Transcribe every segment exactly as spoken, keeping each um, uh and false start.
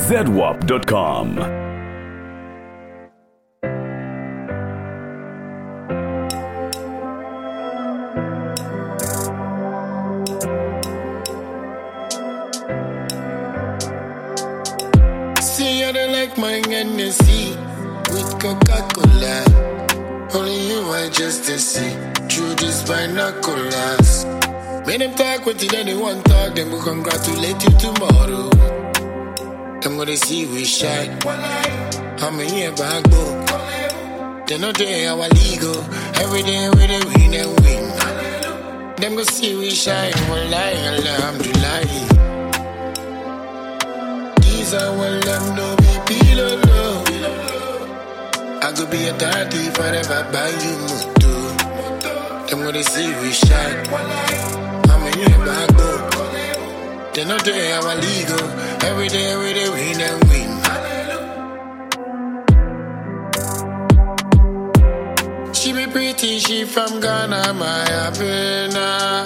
zedwap dot com. See, I don't like my Hennessy with Coca-Cola. Only you I just to see through these binoculars. When them talk with you, then they want talk, then we congratulate you tomorrow. Them gonna see we shine. I'm a year back book. They know they our legal. Every day we they win and win. Them gonna see we shine. Wallahi, alhamdulillah. These are one them no be below low. I could be a daddy forever by you moto. Them gonna see we shine. I'm a year back book. They know they our legal. Every day we they win and win. She be pretty, she from Ghana, my Abena.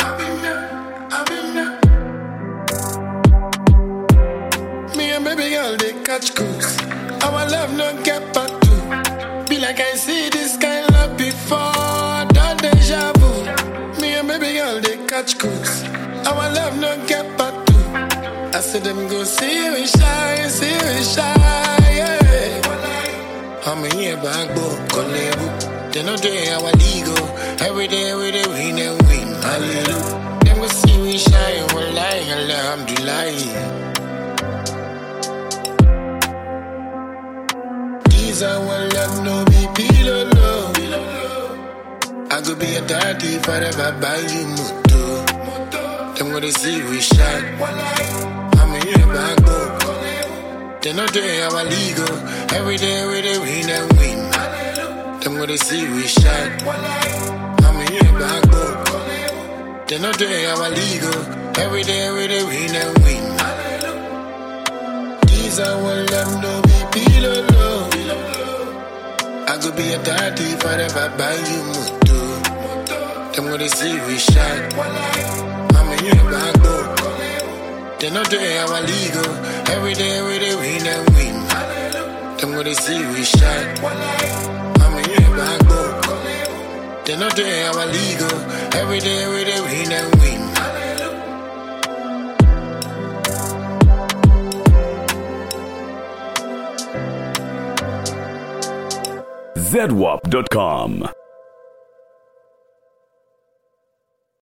Me and baby girl, they catch cruise. Our love no get back to. Be like I see this kind of love before, that deja vu. Me and baby girl, they catch cruise. Our love no get back to. I see them go see we shine, see we shine, yeah. I'm a year back book, Kolebu. They know they our legal. Every day we they win and win. Hallelujah. Them go see we shine. Wallahi, alhamdulillah. These are one love, no be below low. I could be a daddy forever by you moto. Them go they see we shine. I'm a year back book. They know they our legal. Every day we they win and win. Them gonna see we shine. I'm a year back book. They know they our legal. Every day we they win and win. These are one love, no be below low. I could be a daddy forever by you moto. Them gonna see we shine. I'm a year back book. They know they our legal. Every day we they win and win. Them gonna see we shine. Back book. They know they our legal. Every day we they win and win. zedwap dot com.